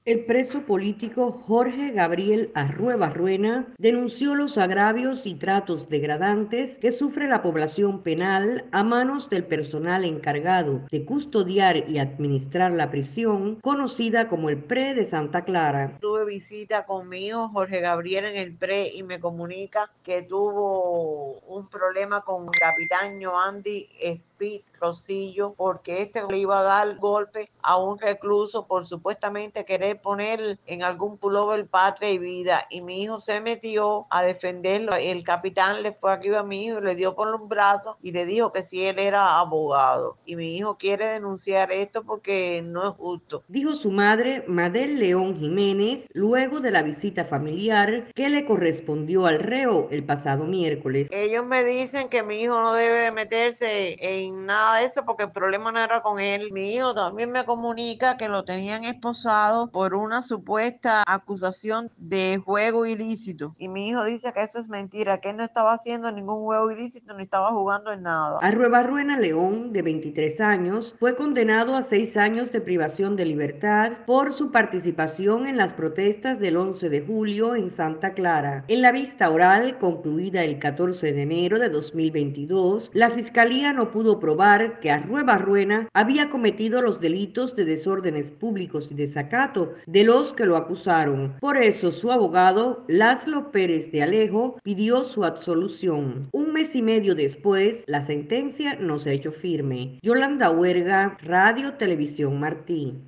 El preso político Jorge Gabriel Arrueba Ruena denunció los agravios y tratos degradantes que sufre la población penal a manos del personal encargado de custodiar y administrar la prisión, conocida como el PRE de Santa Clara. Tuve visita con mi hijo Jorge Gabriel en el PRE y me comunica que tuvo un problema con el capitán Yoandi Speed Rosillo porque este le iba a dar golpe a un recluso por supuestamente querer poner en algún pullover patria y vida, y mi hijo se metió a defenderlo. El capitán le fue aquí a mi hijo, le dio por los brazos y le dijo que si él era abogado, y mi hijo quiere denunciar esto porque no es justo. Dijo su madre, Madel León Jiménez, luego de la visita familiar que le correspondió al reo el pasado miércoles. Ellos me dicen que mi hijo no debe de meterse en nada de eso porque el problema no era con él. Mi hijo también me comunica que lo tenían esposado por una supuesta acusación de juego ilícito. Y mi hijo dice que eso es mentira, que él no estaba haciendo ningún juego ilícito ni estaba jugando en nada. Arruebarruena León, de 23 años, fue condenado a 6 años de privación de libertad por su participación en las protestas del 11 de julio en Santa Clara. En la vista oral, concluida el 14 de enero de 2022, la Fiscalía no pudo probar que Arruebarruena había cometido los delitos de desórdenes públicos y desacato de los que lo acusaron. Por eso, su abogado, Laszlo Pérez de Alejo, pidió su absolución. Un mes y medio después, la sentencia no se ha hecho firme. Yolanda Huerga, Radio Televisión Martí.